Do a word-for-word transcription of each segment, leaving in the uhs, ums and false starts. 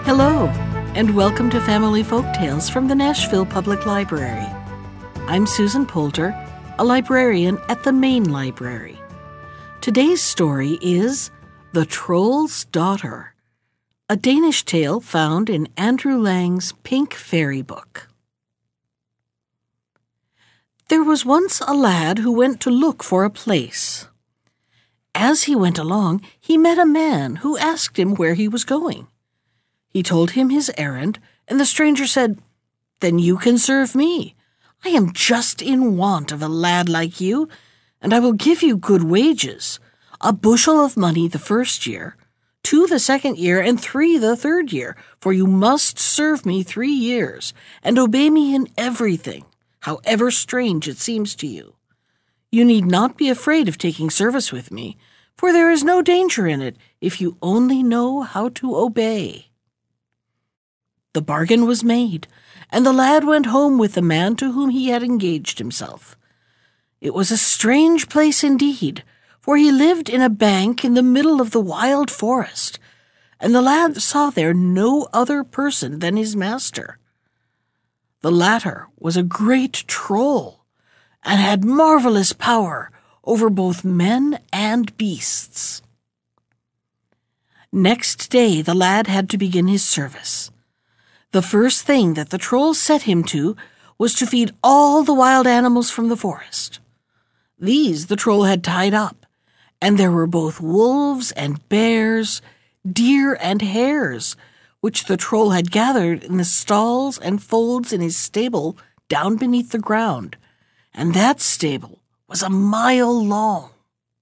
Hello, and welcome to Family Folktales from the Nashville Public Library. I'm Susan Poulter, a librarian at the Main Library. Today's story is The Troll's Daughter, a Danish tale found in Andrew Lang's Pink Fairy Book. There was once a lad who went to look for a place. As he went along, he met a man who asked him where he was going. He told him his errand, and the stranger said, "Then you can serve me. I am just in want of a lad like you, and I will give you good wages, a bushel of money the first year, two the second year, and three the third year, for you must serve me three years, and obey me in everything, however strange it seems to you. You need not be afraid of taking service with me, for there is no danger in it if you only know how to obey." The bargain was made, and the lad went home with the man to whom he had engaged himself. It was a strange place indeed, for he lived in a bank in the middle of the wild forest, and the lad saw there no other person than his master. The latter was a great troll, and had marvelous power over both men and beasts. Next day the lad had to begin his service. The first thing that the troll set him to was to feed all the wild animals from the forest. These the troll had tied up, and there were both wolves and bears, deer and hares, which the troll had gathered in the stalls and folds in his stable down beneath the ground, and that stable was a mile long.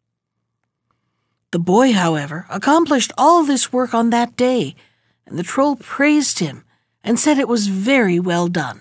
The boy, however, accomplished all this work on that day, and the troll praised him and said it was very well done.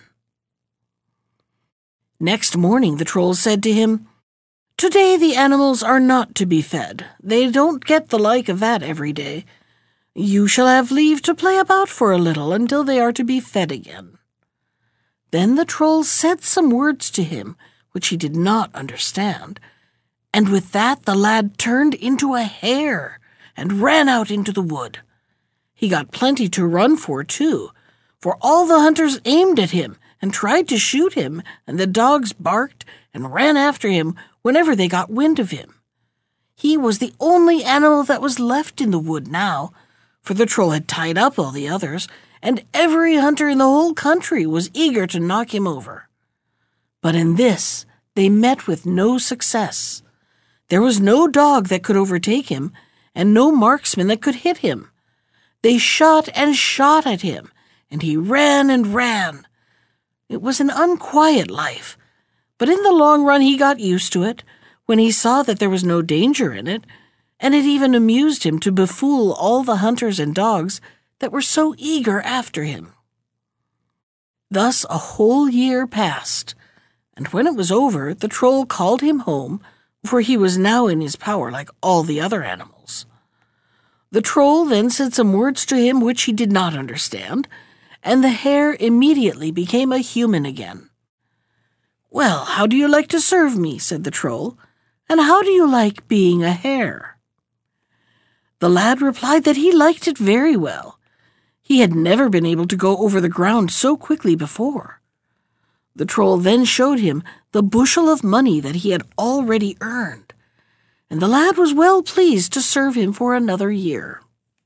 Next morning the troll said to him, "Today the animals are not to be fed. They don't get the like of that every day. You shall have leave to play about for a little until they are to be fed again." Then the troll said some words to him which he did not understand, and with that the lad turned into a hare and ran out into the wood. He got plenty to run for, too, for all the hunters aimed at him and tried to shoot him, and the dogs barked and ran after him whenever they got wind of him. He was the only animal that was left in the wood now, for the troll had tied up all the others, and every hunter in the whole country was eager to knock him over. But in this they met with no success. There was no dog that could overtake him, and no marksman that could hit him. They shot and shot at him, and he ran and ran. It was an unquiet life, but in the long run he got used to it, when he saw that there was no danger in it, and it even amused him to befool all the hunters and dogs that were so eager after him. Thus a whole year passed, and when it was over, the troll called him home, for he was now in his power like all the other animals. The troll then said some words to him which he did not understand, and the hare immediately became a human again. "Well, how do you like to serve me?" said the troll, "and how do you like being a hare?" The lad replied that he liked it very well. He had never been able to go over the ground so quickly before. The troll then showed him the bushel of money that he had already earned, and the lad was well pleased to serve him for another year.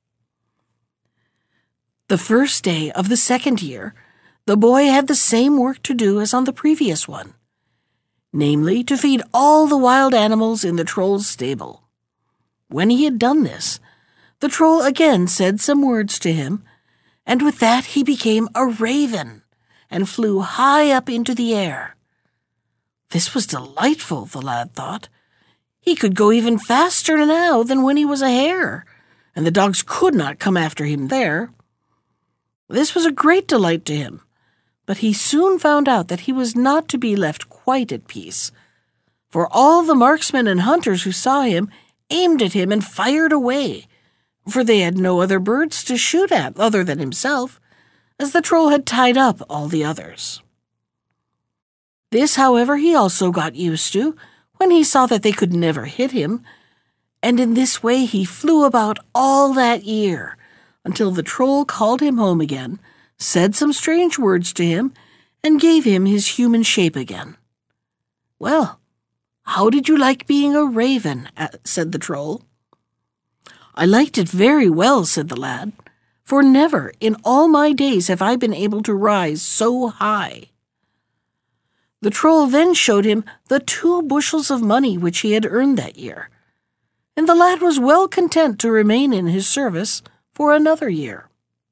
The first day of the second year, the boy had the same work to do as on the previous one, namely to feed all the wild animals in the troll's stable. When he had done this, the troll again said some words to him, and with that he became a raven and flew high up into the air. This was delightful, the lad thought. He could go even faster now than when he was a hare, and the dogs could not come after him there. This was a great delight to him, but he soon found out that he was not to be left quite at peace, for all the marksmen and hunters who saw him aimed at him and fired away, for they had no other birds to shoot at other than himself, as the troll had tied up all the others. This, however, he also got used to, when he saw that they could never hit him, and in this way he flew about all that year, until the troll called him home again, said some strange words to him, and gave him his human shape again. "Well, how did you like being a raven?" said the troll. "I liked it very well," said the lad, "for never in all my days have I been able to rise so high." The troll then showed him the two bushels of money which he had earned that year, and the lad was well content to remain in his service for another year.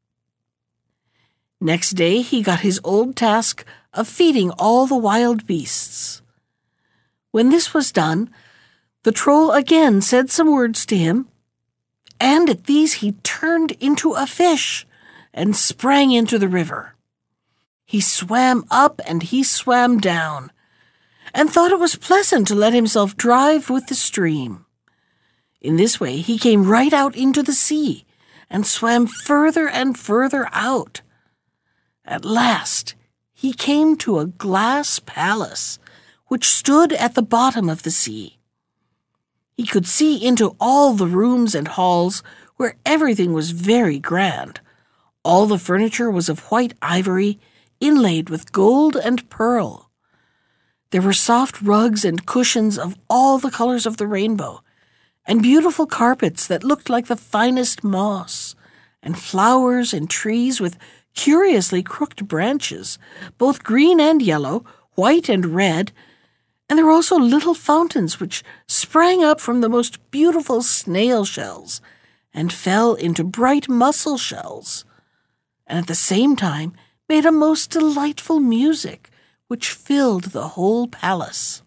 Next day he got his old task of feeding all the wild beasts. When this was done, the troll again said some words to him, and at these he turned into a fish and sprang into the river. He swam up and he swam down, and thought it was pleasant to let himself drive with the stream. In this way he came right out into the sea, and swam further and further out. At last he came to a glass palace, which stood at the bottom of the sea. He could see into all the rooms and halls, where everything was very grand. All the furniture was of white ivory, inlaid with gold and pearl. There were soft rugs and cushions of all the colors of the rainbow, and beautiful carpets that looked like the finest moss, and flowers and trees with curiously crooked branches, both green and yellow, white and red, and there were also little fountains which sprang up from the most beautiful snail shells and fell into bright mussel shells, and at the same time made a most delightful music which filled the whole palace.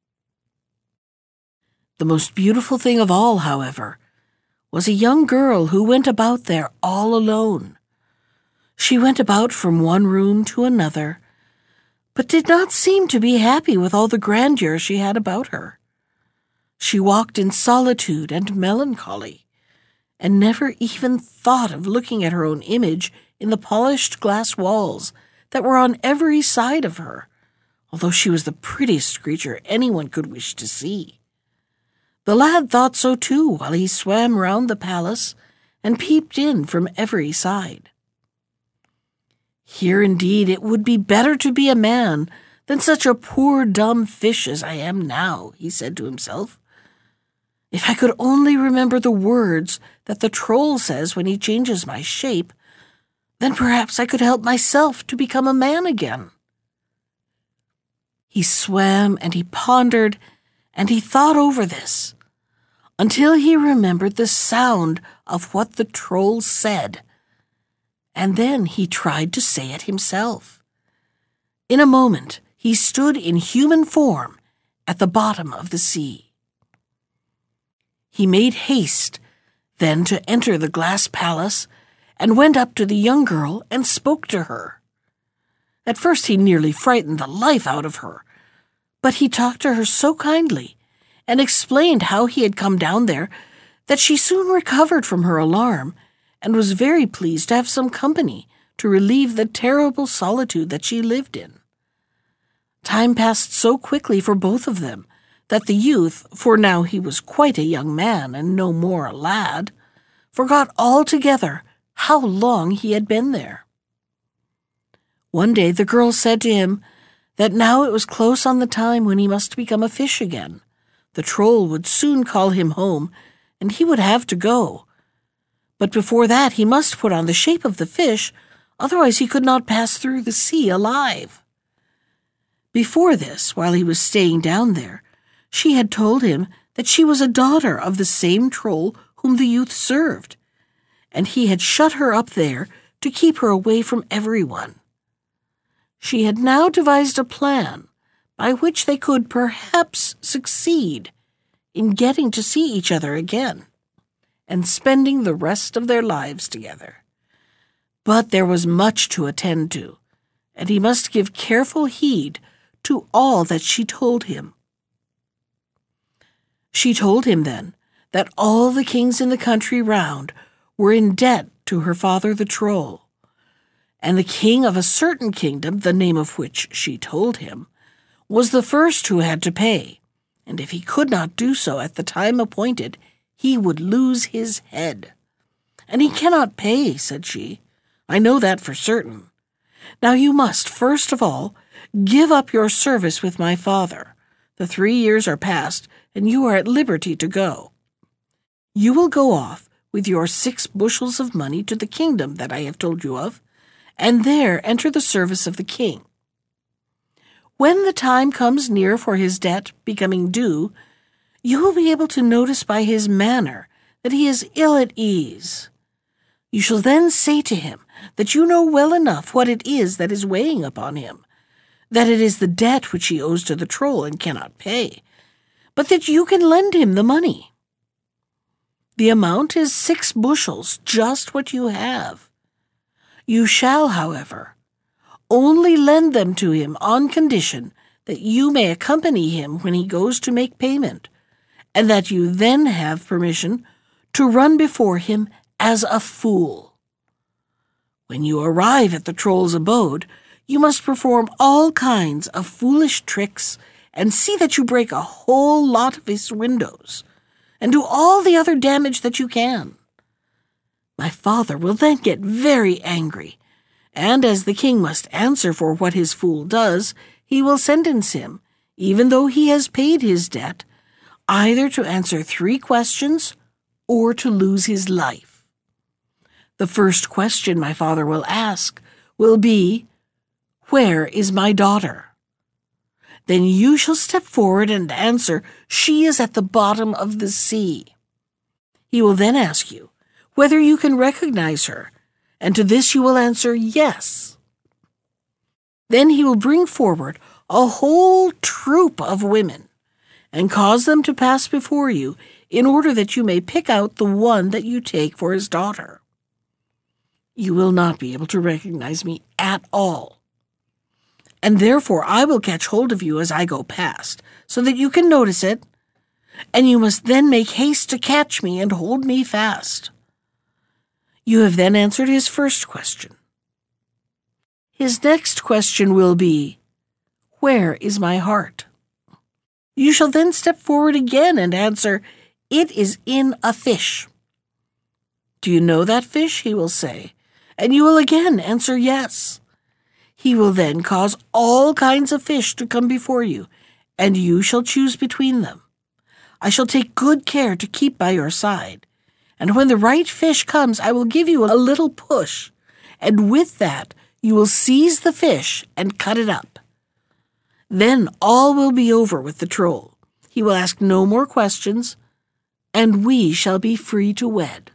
The most beautiful thing of all, however, was a young girl who went about there all alone. She went about from one room to another, but did not seem to be happy with all the grandeur she had about her. She walked in solitude and melancholy, and never even thought of looking at her own image in the polished glass walls that were on every side of her, although she was the prettiest creature anyone could wish to see. The lad thought so too while he swam round the palace and peeped in from every side. "Here indeed it would be better to be a man than such a poor dumb fish as I am now," he said to himself. "If I could only remember the words that the troll says when he changes my shape, then perhaps I could help myself to become a man again." He swam and he pondered and he thought over this until he remembered the sound of what the troll said, and then he tried to say it himself. In a moment he stood in human form at the bottom of the sea. He made haste then to enter the glass palace and went up to the young girl and spoke to her. At first he nearly frightened the life out of her, but he talked to her so kindly and explained how he had come down there that she soon recovered from her alarm and was very pleased to have some company to relieve the terrible solitude that she lived in. Time passed so quickly for both of them that the youth, for now he was quite a young man and no more a lad, forgot altogether how long he had been there. One day the girl said to him that now it was close on the time when he must become a fish again. The troll would soon call him home, and he would have to go. But before that he must put on the shape of the fish, otherwise he could not pass through the sea alive. Before this, while he was staying down there, she had told him that she was a daughter of the same troll whom the youth served, and he had shut her up there to keep her away from everyone. She had now devised a plan by which they could perhaps succeed in getting to see each other again and spending the rest of their lives together. But there was much to attend to, and he must give careful heed to all that she told him. She told him then that all the kings in the country round were in debt to her father the troll, and the king of a certain kingdom, the name of which she told him, was the first who had to pay, and if he could not do so at the time appointed, he would lose his head. and he cannot pay," said she. "I know that for certain. Now you must, first of all, give up your service with my father. The three years are past, and you are at liberty to go. You will go off with your six bushels of money to the kingdom that I have told you of, and there enter the service of the king. When the time comes near for his debt becoming due, you will be able to notice by his manner that he is ill at ease. You shall then say to him that you know well enough what it is that is weighing upon him, that it is the debt which he owes to the troll and cannot pay, but that you can lend him the money. The amount is six bushels, just what you have. You shall, however, only lend them to him on condition that you may accompany him when he goes to make payment, and that you then have permission to run before him as a fool. When you arrive at the troll's abode, you must perform all kinds of foolish tricks and see that you break a whole lot of his windows, and do all the other damage that you can. My father will then get very angry, and as the king must answer for what his fool does, he will sentence him, even though he has paid his debt, either to answer three questions or to lose his life. The first question my father will ask will be, 'Where is my daughter?' Then you shall step forward and answer, 'She is at the bottom of the sea.' He will then ask you whether you can recognize her, and to this you will answer, 'Yes.' Then he will bring forward a whole troop of women and cause them to pass before you in order that you may pick out the one that you take for his daughter. You will not be able to recognize me at all, and therefore I will catch hold of you as I go past, so that you can notice it, and you must then make haste to catch me and hold me fast. You have then answered his first question. His next question will be, 'Where is my heart?' You shall then step forward again and answer, 'It is in a fish.' 'Do you know that fish?' he will say, and you will again answer yes. He will then cause all kinds of fish to come before you, and you shall choose between them. I shall take good care to keep by your side, and when the right fish comes, I will give you a little push, and with that you will seize the fish and cut it up. Then all will be over with the troll. He will ask no more questions, and we shall be free to wed."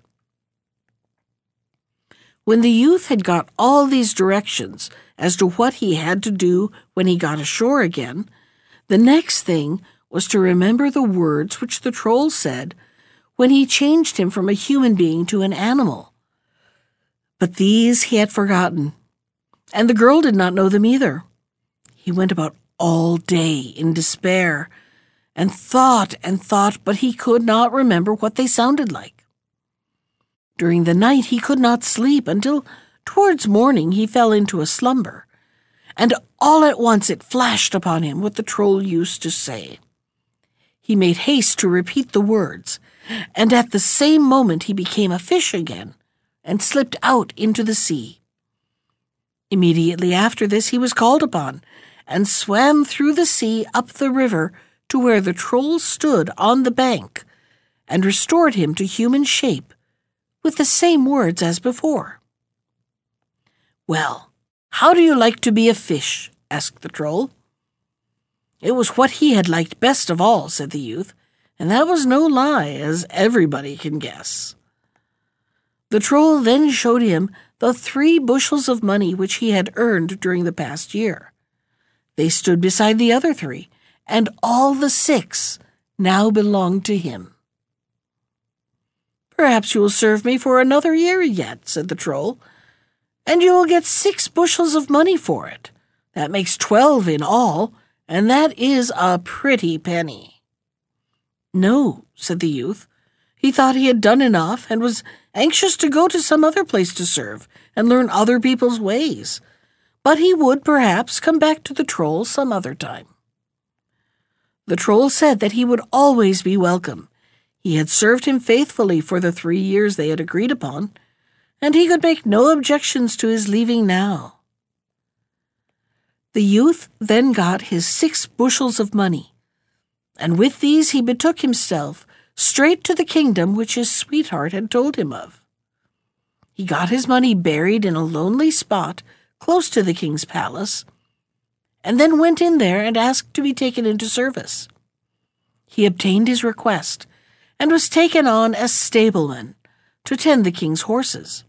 When the youth had got all these directions as to what he had to do when he got ashore again, the next thing was to remember the words which the troll said when he changed him from a human being to an animal. But these he had forgotten, and the girl did not know them either. He went about all day in despair, and thought and thought, but he could not remember what they sounded like. During the night he could not sleep until towards morning he fell into a slumber, and all at once it flashed upon him what the troll used to say. He made haste to repeat the words, and at the same moment he became a fish again and slipped out into the sea. Immediately after this he was called upon, and swam through the sea up the river to where the troll stood on the bank, and restored him to human shape with the same words as before. "Well, how do you like to be a fish?" asked the troll. It was what he had liked best of all, said the youth, and that was no lie, as everybody can guess. The troll then showed him the three bushels of money which he had earned during the past year. They stood beside the other three, and all the six now belonged to him. "Perhaps you will serve me for another year yet," said the troll, "and you will get six bushels of money for it. That makes twelve in all, and that is a pretty penny." "No," said the youth. He thought he had done enough, and was anxious to go to some other place to serve and learn other people's ways, but he would perhaps come back to the troll some other time. The troll said that he would always be welcome. He had served him faithfully for the three years they had agreed upon, and he could make no objections to his leaving now. The youth then got his six bushels of money, and with these he betook himself straight to the kingdom which his sweetheart had told him of. He got his money buried in a lonely spot close to the king's palace, and then went in there and asked to be taken into service. He obtained his request, and was taken on as stableman to tend the king's horses.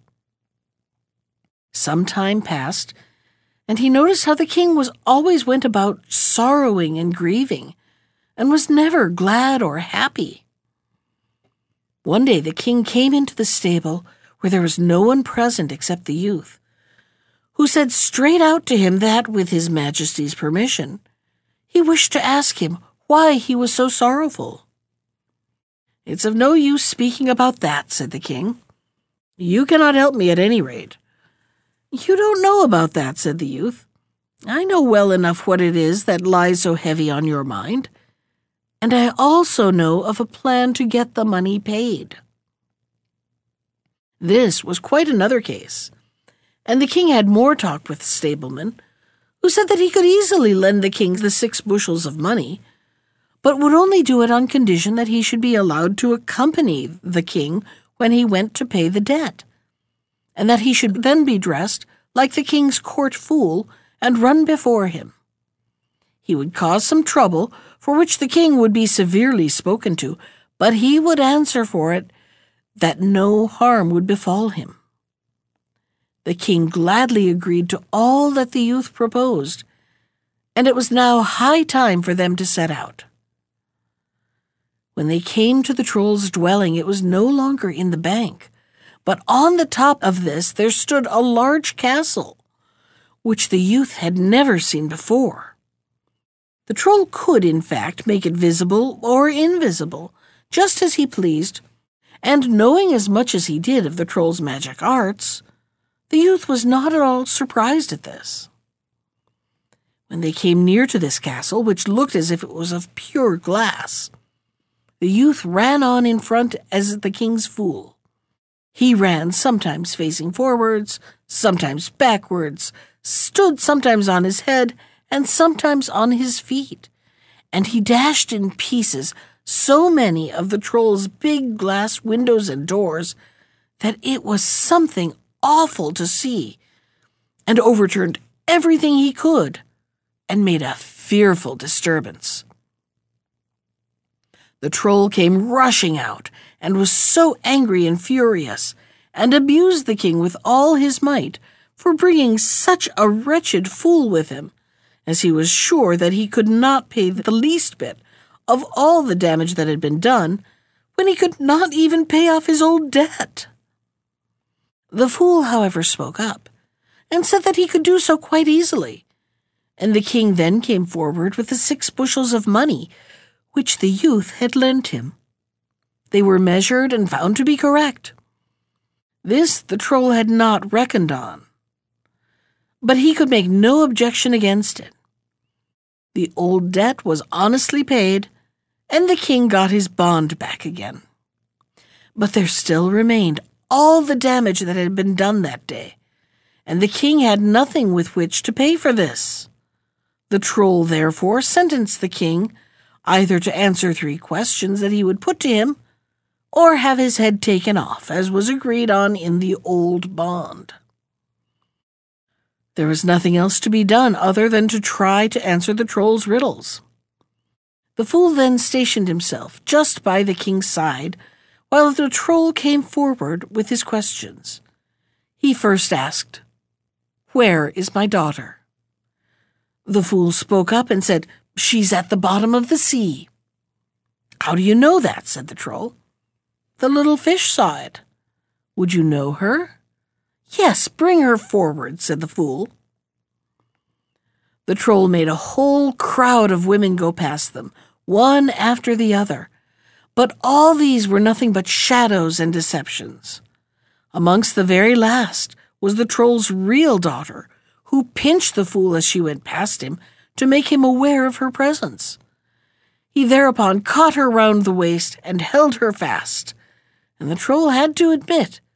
Some time passed, and he noticed how the king was always went about sorrowing and grieving, and was never glad or happy. One day the king came into the stable where there was no one present except the youth, who said straight out to him that, with his majesty's permission, he wished to ask him why he was so sorrowful. "It's of no use speaking about that," said the king. "You cannot help me at any rate." "You don't know about that," said the youth. "I know well enough what it is that lies so heavy on your mind, and I also know of a plan to get the money paid." This was quite another case, and the king had more talk with the stableman, who said that he could easily lend the king the six bushels of money, but would only do it on condition that he should be allowed to accompany the king when he went to pay the debt, and that he should then be dressed like the king's court fool and run before him. He would cause some trouble, for which the king would be severely spoken to, but he would answer for it that no harm would befall him. The king gladly agreed to all that the youth proposed, and it was now high time for them to set out. When they came to the troll's dwelling, it was no longer in the bank, but on the top of this there stood a large castle, which the youth had never seen before. The troll could, in fact, make it visible or invisible, just as he pleased, and knowing as much as he did of the troll's magic arts, the youth was not at all surprised at this. When they came near to this castle, which looked as if it was of pure glass, the youth ran on in front as the king's fool. He ran sometimes facing forwards, sometimes backwards, stood sometimes on his head, and sometimes on his feet, and he dashed in pieces so many of the troll's big glass windows and doors that it was something awful to see, and overturned everything he could, and made a fearful disturbance. The troll came rushing out, and was so angry and furious, and abused the king with all his might for bringing such a wretched fool with him, as he was sure that he could not pay the least bit of all the damage that had been done, when he could not even pay off his old debt. The fool, however, spoke up, and said that he could do so quite easily, and the king then came forward with the six bushels of money which the youth had lent him. They were measured and found to be correct. This the troll had not reckoned on, but he could make no objection against it. The old debt was honestly paid, and the king got his bond back again. But there still remained all the damage that had been done that day, and the king had nothing with which to pay for this. The troll therefore sentenced the king either to answer three questions that he would put to him, or have his head taken off, as was agreed on in the old bond. There was nothing else to be done other than to try to answer the troll's riddles. The fool then stationed himself just by the king's side, while the troll came forward with his questions. He first asked, "Where is my daughter?" The fool spoke up and said, "She's at the bottom of the sea." "How do you know that?" said the troll. "The little fish saw it." "Would you know her?" "Yes, bring her forward," said the fool. The troll made a whole crowd of women go past them, one after the other, but all these were nothing but shadows and deceptions. Amongst the very last was the troll's real daughter, who pinched the fool as she went past him to make him aware of her presence. He thereupon caught her round the waist and held her fast, and the troll had to admit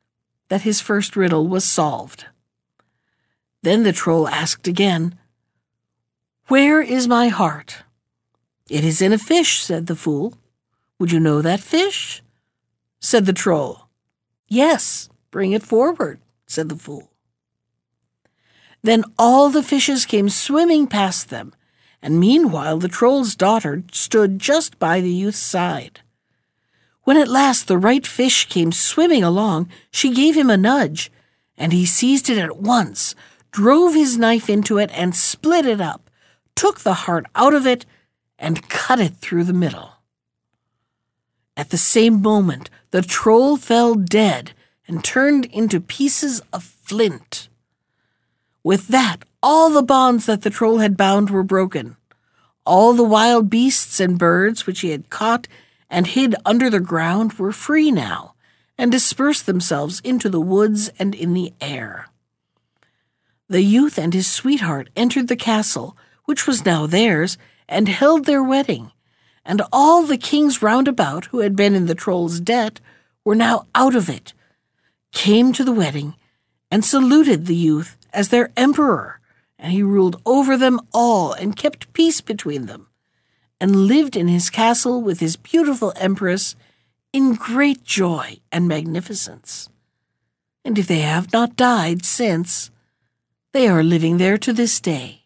that his first riddle was solved. Then the troll asked again, "Where is my heart?" "It is in a fish," said the fool. "Would you know that fish?" said the troll. "Yes, bring it forward," said the fool. Then all the fishes came swimming past them, and meanwhile the troll's daughter stood just by the youth's side. When at last the right fish came swimming along, she gave him a nudge, and he seized it at once, drove his knife into it and split it up, took the heart out of it, and cut it through the middle. At the same moment, the troll fell dead and turned into pieces of flint. With that, all the bonds that the troll had bound were broken. All the wild beasts and birds which he had caught and hid under the ground were free now, and dispersed themselves into the woods and in the air. The youth and his sweetheart entered the castle, which was now theirs, and held their wedding, and all the kings round about who had been in the troll's debt were now out of it, came to the wedding, and saluted the youth as their emperor, and he ruled over them all and kept peace between them, and lived in his castle with his beautiful empress in great joy and magnificence. And if they have not died since, they are living there to this day.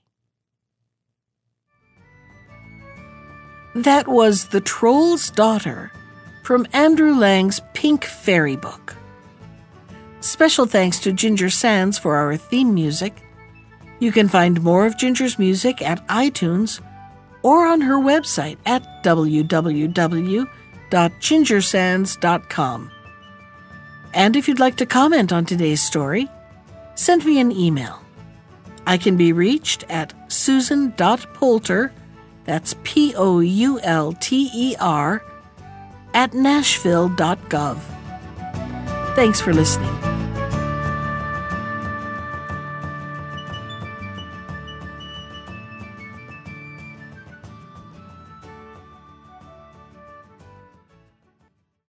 That was The Troll's Daughter from Andrew Lang's Pink Fairy Book. Special thanks to Ginger Sands for our theme music. You can find more of Ginger's music at iTunes or on her website at w w w dot ginger sands dot com. And if you'd like to comment on today's story, send me an email. I can be reached at susan dot poulter, that's P O U L T E R, at nashville dot gov. Thanks for listening.